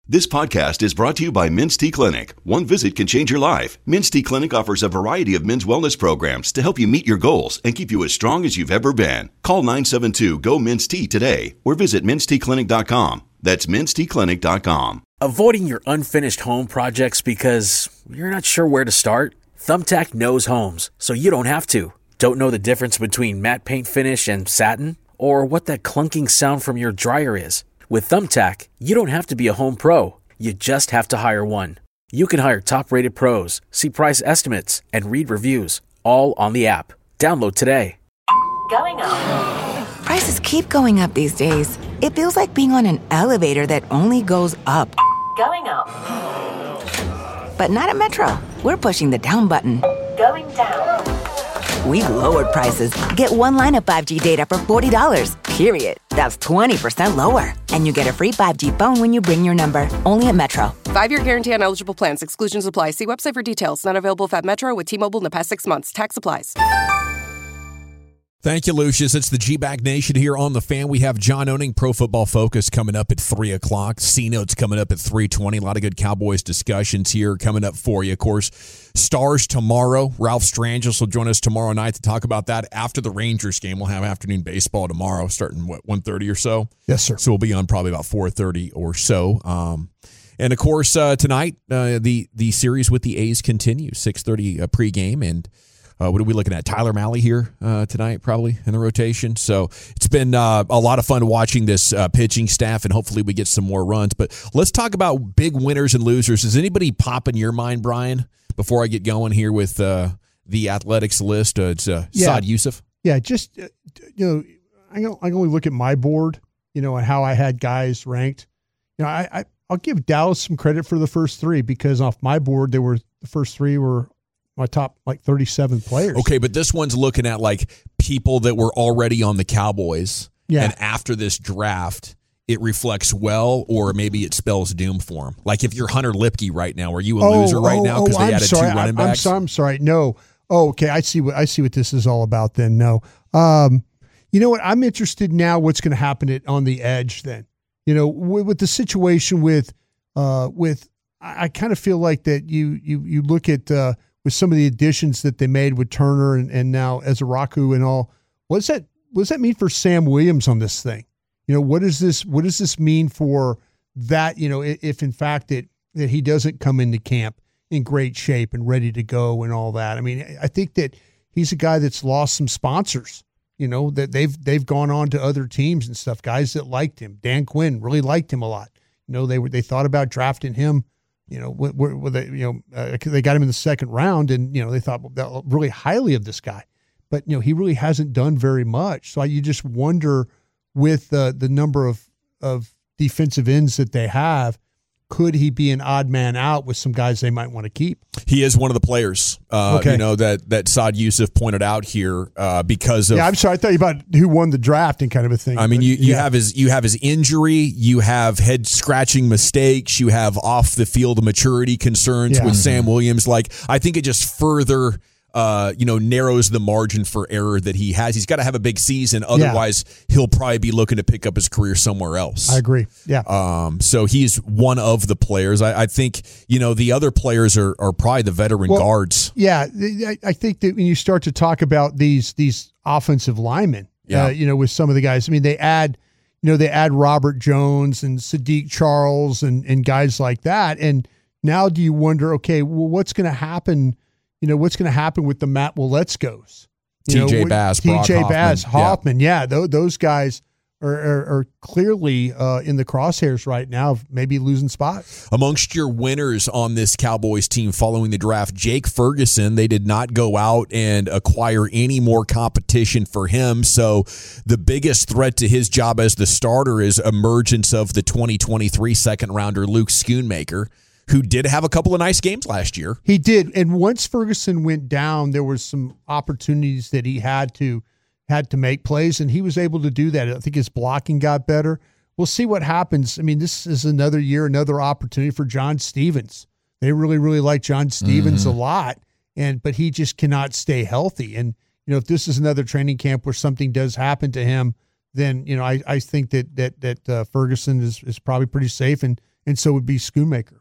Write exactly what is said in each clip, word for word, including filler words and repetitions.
This podcast is brought to you by Men's T Clinic. One visit can change your life. Men's T Clinic offers a variety of men's wellness programs to help you meet your goals and keep you as strong as you've ever been. Call nine seven two, G O, Men's T today or visit mens t clinic dot com. That's mens t clinic dot com. Avoiding your unfinished home projects because you're not sure where to start? Thumbtack knows homes, so you don't have to. Don't know the difference between matte paint finish and satin? Or what that clunking sound from your dryer is? With Thumbtack, you don't have to be a home pro. You just have to hire one. You can hire top-rated pros, see price estimates, and read reviews, all on the app. Download today. Going up. Prices keep going up these days. It feels like being on an elevator that only goes up. Going up. But not at Metro. We're pushing the down button. Going down. We've lowered prices. Get one line of five G data for forty dollars, period. That's twenty percent lower. And you get a free five G phone when you bring your number. Only at Metro. Five-year guarantee on eligible plans. Exclusions apply. See website for details. Not available at Metro with T-Mobile in the past six months. Tax applies. Thank you, Lucius. It's the G-Bag Nation here on The Fan. We have John Owning, Pro Football Focus, coming up at three o'clock. C-Notes coming up at three twenty. A lot of good Cowboys discussions here coming up for you. Of course, Stars tomorrow. Ralph Strangis will join us tomorrow night to talk about that after the Rangers game. We'll have afternoon baseball tomorrow starting, what, one thirty or so? Yes, sir. So we'll be on probably about four thirty or so. Um, and, of course, uh, tonight, uh, the, the series with the A's continues. six thirty uh, pregame, and Uh, what are we looking at? Tyler Mahle here uh, tonight, probably in the rotation. So it's been uh, a lot of fun watching this uh, pitching staff, and hopefully we get some more runs. But let's talk about big winners and losers. Does anybody pop in your mind, Brian, before I get going here with uh, the Athletics list? Uh, it's uh, yeah. Saad Yousuf. Yeah, just, uh, you know, I can, I can only look at my board, you know, and how I had guys ranked. You know, I, I, I'll give Dallas some credit for the first three because off my board, they were the first three were my top like thirty-seven players. Okay, but this one's looking at like people that were already on the Cowboys. Yeah. And after this draft, it reflects well, or maybe it spells doom for him. Like if you're Hunter Lipke right now, are you a oh, loser right oh, now because oh, they I'm added sorry. two running I'm, backs? I'm sorry. I'm sorry. No. Oh, okay. I see what I see what this is all about. Then no. Um, you know what? I'm interested now. What's going to happen at, on the edge? Then you know with, with the situation with uh, with I, I kind of feel like that you you you look at. Uh, with some of the additions that they made with Turner and, and now Ezraku and all, what does that what does that mean for Sam Williams on this thing? You know, what does this what does this mean for that? You know, if in fact it that he doesn't come into camp in great shape and ready to go and all that. I mean, I think that he's a guy that's lost some sponsors. You know, that they've they've gone on to other teams and stuff. Guys that liked him. Dan Quinn really liked him a lot. You know, they were they thought about drafting him. You know, where, where they, you know, uh, they got him in the second round, and you know they thought really highly of this guy, but you know he really hasn't done very much. So you just wonder, with uh, the number of of defensive ends that they have, could he be an odd man out with some guys they might want to keep? He is one of the players, uh, okay. you know, that that Saad Yousuf pointed out here uh, because of. Yeah, I'm sorry. I thought you about who won the draft and kind of a thing. I mean, but, you, you yeah. have his you have his injury, you have head scratching mistakes, you have off the field maturity concerns Yeah. with Sam Williams. Like, I think it just further. Uh, you know, narrows the margin for error that he has. He's got to have a big season. Otherwise, yeah. he'll probably be looking to pick up his career somewhere else. I agree. Yeah. Um. So he's one of the players. I, I think, you know, the other players are, are probably the veteran well, guards. Yeah. I, I think that when you start to talk about these these offensive linemen, yeah. uh, you know, with some of the guys, I mean, they add, you know, they add Robert Jones and Sadiq Charles and, and guys like that. And now do you wonder, okay, well, what's going to happen? You know, what's going to happen with the Matt Willetskos? T J Bass, T J Bass, Hoffman. Hoffman. Yeah, yeah those, those guys are, are, are clearly uh, in the crosshairs right now, maybe losing spots. Amongst your winners on this Cowboys team following the draft, Jake Ferguson, they did not go out and acquire any more competition for him. So the biggest threat to his job as the starter is emergence of the twenty twenty-three second rounder, Luke Schoonmaker, who did have a couple of nice games last year. He did. And once Ferguson went down, there was some opportunities that he had to had to make plays, and he was able to do that. I think his blocking got better. We'll see what happens. I mean, this is another year, another opportunity for John Stevens. They really, really like John Stevens mm-hmm. a lot, and but he just cannot stay healthy. And, you know, if this is another training camp where something does happen to him, then, you know, I, I think that that that uh, Ferguson is, is probably pretty safe, and and so would be Schoonmaker.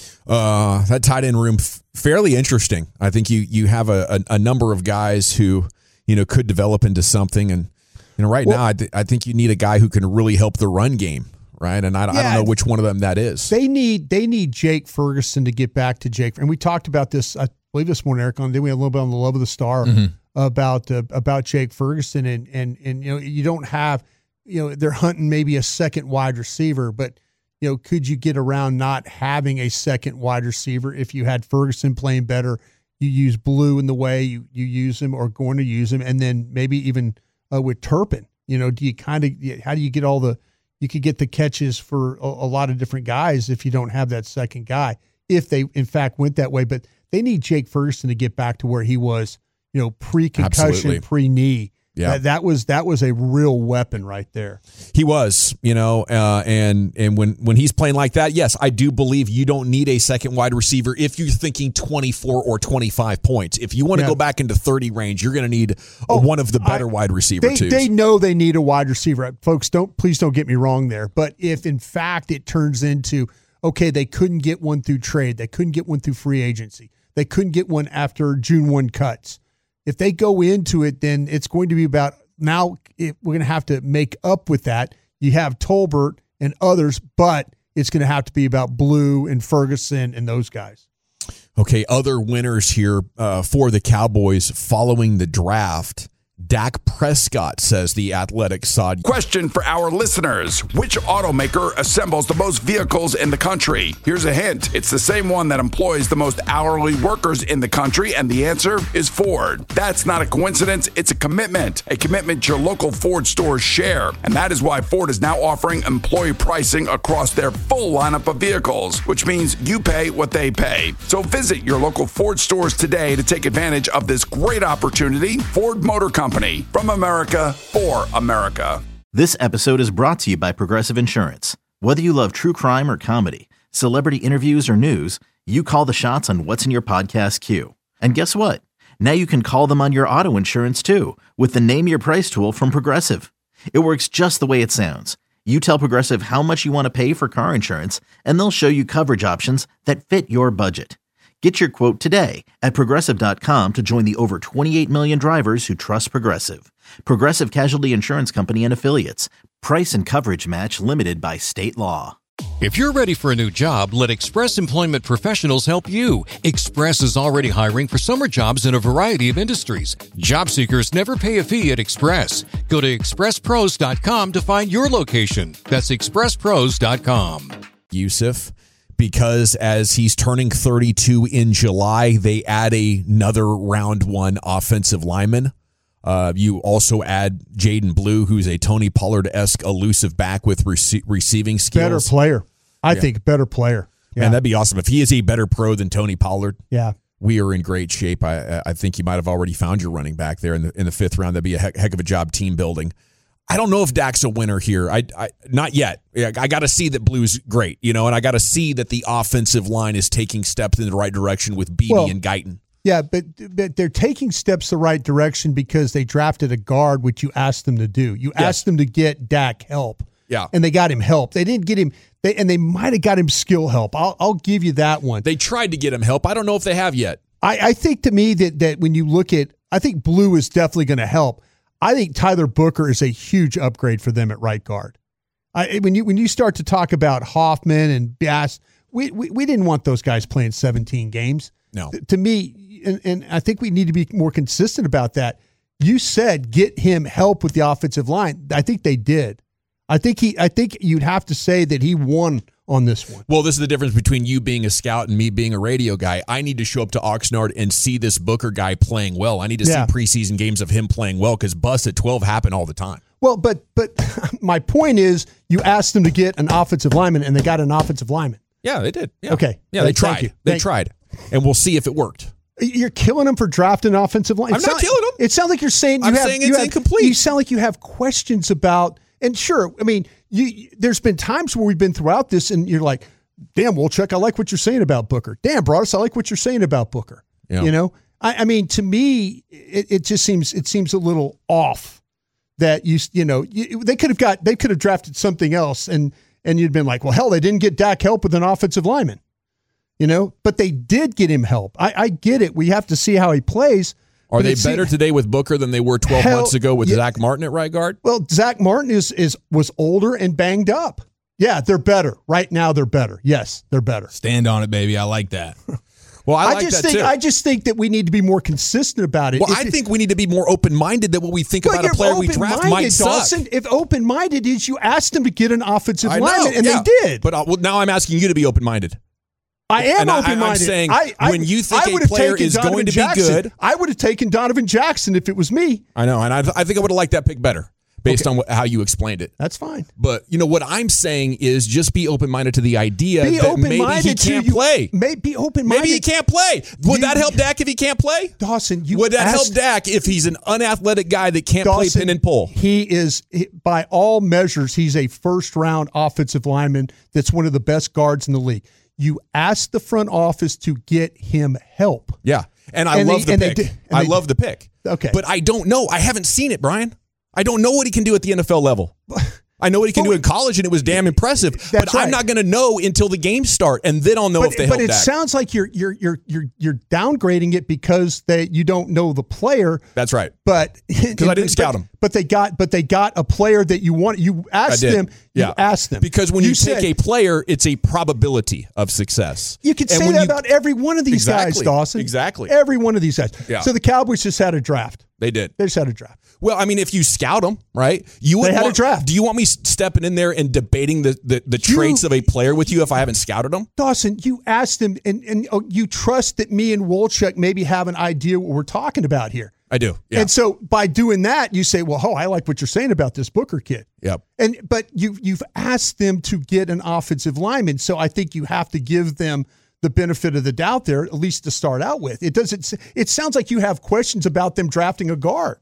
Uh, that tight end room f- fairly interesting. I think you you have a, a, a number of guys who you know could develop into something, and you know right well, now I, th- I think you need a guy who can really help the run game, right? And I, yeah, I don't know which one of them that is. They need they need Jake Ferguson to get back to Jake, and we talked about this I believe this morning, Eric. On then we had a little bit on the Love of the Star mm-hmm. about uh, about Jake Ferguson, and and and you know you don't have you know they're hunting maybe a second wide receiver, but. You know, could you get around not having a second wide receiver if you had Ferguson playing better? You use Blue in the way you, you use him or going to use him, and then maybe even uh, with Turpin. You know, do you kind of how do you get all the you could get the catches for a, a lot of different guys if you don't have that second guy? If they in fact went that way, but they need Jake Ferguson to get back to where he was. You know, pre-concussion, pre-knee. Yeah, that, that was that was a real weapon right there. He was, you know, uh, and and when when he's playing like that, yes, I do believe you don't need a second wide receiver if you're thinking twenty-four or twenty-five points. If you want to yeah. go back into thirty range, you're going to need oh, one of the better I, wide receiver they, twos. They know they need a wide receiver, folks. Don't please don't get me wrong there. But if in fact it turns into okay, they couldn't get one through trade, they couldn't get one through free agency, they couldn't get one after June first cuts. If they go into it, then it's going to be about now it, we're going to have to make up with that. You have Tolbert and others, but it's going to have to be about Blue and Ferguson and those guys. Okay, other winners here uh, for the Cowboys following the draft. Dak Prescott, says The Athletic side. Question for our listeners. Which automaker assembles the most vehicles in the country? Here's a hint. It's the same one that employs the most hourly workers in the country, and the answer is Ford. That's not a coincidence. It's a commitment. A commitment your local Ford stores share. And that is why Ford is now offering employee pricing across their full lineup of vehicles, which means you pay what they pay. So visit your local Ford stores today to take advantage of this great opportunity. Ford Motor Company. From America, for America. This episode is brought to you by Progressive Insurance. Whether you love true crime or comedy, celebrity interviews or news, you call the shots on what's in your podcast queue. And guess what? Now you can call them on your auto insurance too with the Name Your Price tool from Progressive. It works just the way it sounds. You tell Progressive how much you want to pay for car insurance, and they'll show you coverage options that fit your budget. Get your quote today at Progressive dot com to join the over twenty-eight million drivers who trust Progressive. Progressive Casualty Insurance Company and Affiliates. Price and coverage match limited by state law. If you're ready for a new job, let Express Employment Professionals help you. Express is already hiring for summer jobs in a variety of industries. Job seekers never pay a fee at Express. Go to Express Pros dot com to find your location. That's Express Pros dot com. Yusuf. Because as he's turning thirty-two in July, they add a, another round one offensive lineman. Uh, you also add Jaden Blue, who's a Tony Pollard-esque elusive back with rece- receiving skills. Better player. I yeah. think better player. Yeah. Man, that'd be awesome. If he is a better pro than Tony Pollard, yeah, we are in great shape. I, I think you might have already found your running back there in the in the fifth round. That'd be a heck, heck of a job team building. I don't know if Dak's a winner here. I, I not yet. I got to see that Blue's great, you know, and I got to see that the offensive line is taking steps in the right direction with Beebe well, and Guyton. Yeah, but but they're taking steps the right direction because they drafted a guard, which you asked them to do. You yes. asked them to get Dak help. Yeah, and they got him help. They didn't get him. They and they might have got him skill help. I'll I'll give you that one. They tried to get him help. I don't know if they have yet. I, I think to me that that when you look at, I think Blue is definitely going to help. I think Tyler Booker is a huge upgrade for them at right guard. I, when you when you start to talk about Hoffman and Bass, we, we we didn't want those guys playing seventeen games. No, to me, and, and I think we need to be more consistent about that. You said get him help with the offensive line. I think they did. I think he. I think you'd have to say that he won on this one. Well, this is the difference between you being a scout and me being a radio guy. I need to show up to Oxnard and see this Booker guy playing well. I need to yeah. see preseason games of him playing well because busts at twelve happen all the time. Well, but but my point is you asked them to get an offensive lineman, and they got an offensive lineman. Yeah, they did. Yeah. Okay. Yeah, they tried. They Thank tried. And we'll see if it worked. You're killing them for drafting an offensive line. I'm it not sound, killing them. It sounds like you're saying you I'm have, saying you it's have, incomplete. You sound like you have questions about, and sure, I mean, you. there's been times where we've been throughout this, and you're like, damn, Wolchuk, I like what you're saying about Booker. Damn, Broadus, I like what you're saying about Booker. Yeah. You know, I, I mean, to me, it, it just seems it seems a little off that you you know you, they could have got they could have drafted something else, and And you'd been like, well, hell, they didn't get Dak help with an offensive lineman. You know, but they did get him help. I, I get it. We have to see how he plays. Are they better today with Booker than they were twelve hell, months ago with yeah. Zach Martin at right guard? Well, Zach Martin is is was older and banged up. Yeah, they're better. Right now, they're better. Yes, they're better. Stand on it, baby. I like that. Well, I, I like just that think too. I just think that we need to be more consistent about it. Well, if I it, think we need to be more open-minded that what we think well, about a player we draft might Dawson, suck. If open-minded is you asked them to get an offensive I lineman, know, and yeah. they did. But uh, well, now I'm asking you to be open-minded. I am and open-minded. I, I'm saying I, I, when you think I a player is Donovan going to Jackson. be good, I would have taken Donovan Jackson if it was me. I know, and I, I think I would have liked that pick better based okay. on what, how you explained it. That's fine. But you know what I'm saying is just be open-minded to the idea be that maybe he can't you, play. May, be open-minded. Maybe he can't play. Would you, that help Dak if he can't play? Dawson, you would that asked, help Dak if he's an unathletic guy that can't Dawson, play pin and pull? He is, by all measures, he's a first-round offensive lineman that's one of the best guards in the league. You asked the front office to get him help. Yeah, and I and love they, the pick. Did, I love did. the pick. Okay. But I don't know. I haven't seen it, Brian. I don't know what he can do at the N F L level. I know what he can do in college, and it was damn impressive. But right. I'm not going to know until the games start, and then I'll know but, if they but help it Dak. sounds like you're you're you're you're you're downgrading it because they you don't know the player. That's right. But because I didn't scout but, him. But they got but they got a player that you want. You asked them. Yeah. You asked them because when you, you take said, a player, it's a probability of success. You can and say that you, about every one of these exactly, guys, Dawson. Exactly. Every one of these guys. Yeah. So the Cowboys just had a draft. They did. They just had a draft. Well, I mean, if you scout them, right? You would they had want, a draft. Do you want me stepping in there and debating the, the, the you, traits of a player with you if I haven't scouted them? Dawson, you asked them, and, and oh, you trust that me and Wolchuk maybe have an idea what we're talking about here. I do. Yeah. And so by doing that, you say, well, oh, I like what you're saying about this Booker kid. Yep. And but you you've asked them to get an offensive lineman, so I think you have to give them the benefit of the doubt there, at least to start out with. It doesn't. It sounds like you have questions about them drafting a guard.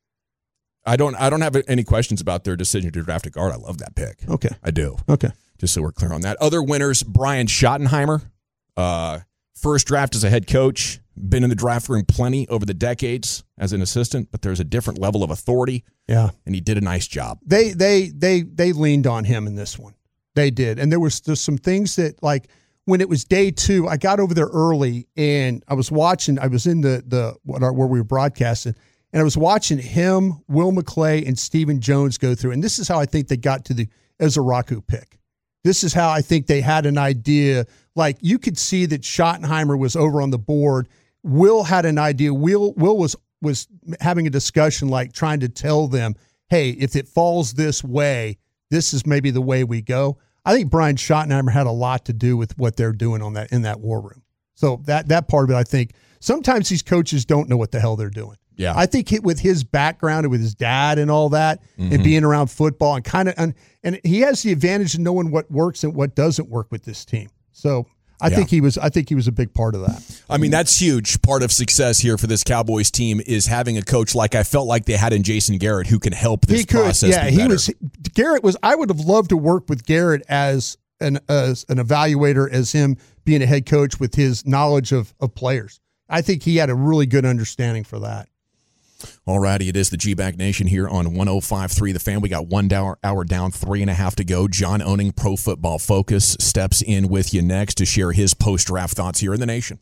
I don't. I don't have any questions about their decision to draft a guard. I love that pick. Okay, I do. Okay, just so we're clear on that. Other winners: Brian Schottenheimer, uh, first draft as a head coach, been in the draft room plenty over the decades as an assistant, but there's a different level of authority. Yeah, and he did a nice job. They they they they leaned on him in this one. They did, and there was there's some things that like. When it was day two, I got over there early and I was watching. I was in the the what our, where we were broadcasting, and I was watching him, Will McClay, and Stephen Jones go through. And this is how I think they got to the Ezaraku pick. This is how I think they had an idea. Like you could see that Schottenheimer was over on the board. Will had an idea. Will Will was was having a discussion, like trying to tell them, "Hey, if it falls this way, this is maybe the way we go." I think Brian Schottenheimer had a lot to do with what they're doing on that in that war room. So that that part of it, I think sometimes these coaches don't know what the hell they're doing. Yeah, I think it, with his background and with his dad and all that, mm-hmm. and being around football and kind of and, and he has the advantage of knowing what works and what doesn't work with this team. So I yeah. think he was. I think he was a big part of that. I mean, that's huge. Part of success here for this Cowboys team is having a coach like I felt like they had in Jason Garrett, who can help this he could, process. Yeah, be he better. was. Garrett was. I would have loved to work with Garrett as an as an evaluator, as him being a head coach with his knowledge of of players. I think he had a really good understanding for that. All righty, it is the G-Bag Nation here on one oh five point three The Fan. We got one hour, hour down, three and a half to go. John Owning, Pro Football Focus, steps in with you next to share his post-draft thoughts here in the nation.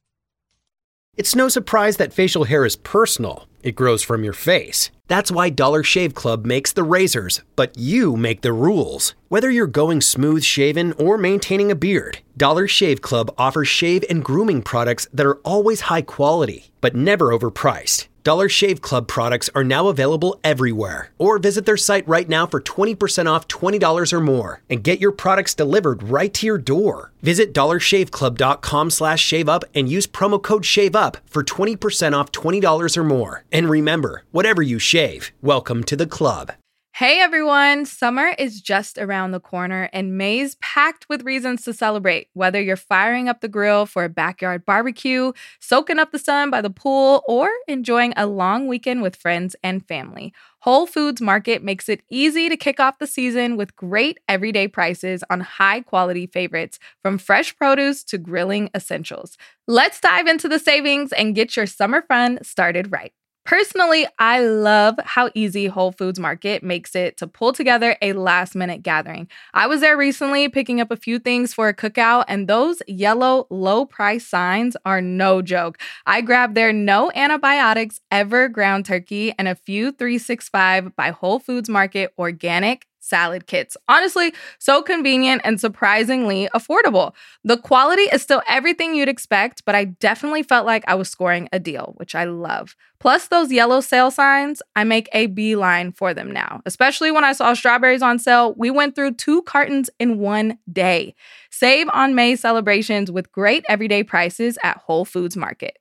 It's no surprise that facial hair is personal. It grows from your face. That's why Dollar Shave Club makes the razors, but you make the rules. Whether you're going smooth shaven or maintaining a beard, Dollar Shave Club offers shave and grooming products that are always high quality, but never overpriced. Dollar Shave Club products are now available everywhere. Or visit their site right now for twenty percent off twenty dollars or more and get your products delivered right to your door. Visit dollarshaveclub.com slash shave up and use promo code SHAVEUP for twenty percent off twenty dollars or more. And remember, whatever you shave, welcome to the club. Hey everyone, summer is just around the corner and May's packed with reasons to celebrate. Whether you're firing up the grill for a backyard barbecue, soaking up the sun by the pool, or enjoying a long weekend with friends and family, Whole Foods Market makes it easy to kick off the season with great everyday prices on high-quality favorites, from fresh produce to grilling essentials. Let's dive into the savings and get your summer fun started right. Personally, I love how easy Whole Foods Market makes it to pull together a last-minute gathering. I was there recently picking up a few things for a cookout, and those yellow low-price signs are no joke. I grabbed their no antibiotics ever ground turkey and a few three sixty-five by Whole Foods Market organic salad kits. Honestly, so convenient and surprisingly affordable. The quality is still everything you'd expect, but I definitely felt like I was scoring a deal, which I love. Plus those yellow sale signs, I make a beeline for them now. Especially when I saw strawberries on sale, we went through two cartons in one day. Save on May celebrations with great everyday prices at Whole Foods Market.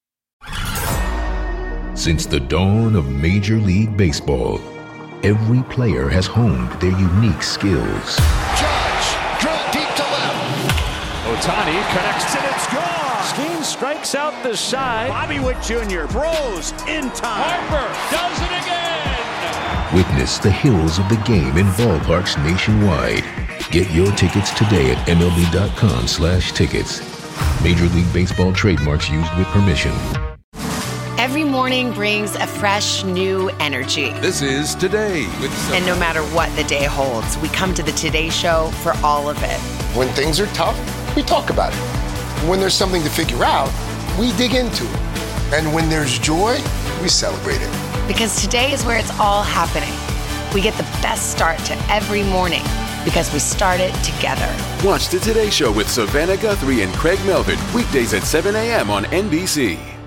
Since the dawn of Major League Baseball, every player has honed their unique skills. Judge, drill deep to left. Ohtani connects and it's gone. Skeen strikes out the side. Bobby Witt Junior throws in time. Harper does it again. Witness the heroes of the game in ballparks nationwide. Get your tickets today at M L B dot com slash tickets. Major League Baseball trademarks used with permission. Every morning brings a fresh, new energy. This is Today with Sophie. And no matter what the day holds, we come to the Today Show for all of it. When things are tough, we talk about it. When there's something to figure out, we dig into it. And when there's joy, we celebrate it. Because today is where it's all happening. We get the best start to every morning because we start it together. Watch the Today Show with Savannah Guthrie and Craig Melvin weekdays at seven a.m. on N B C.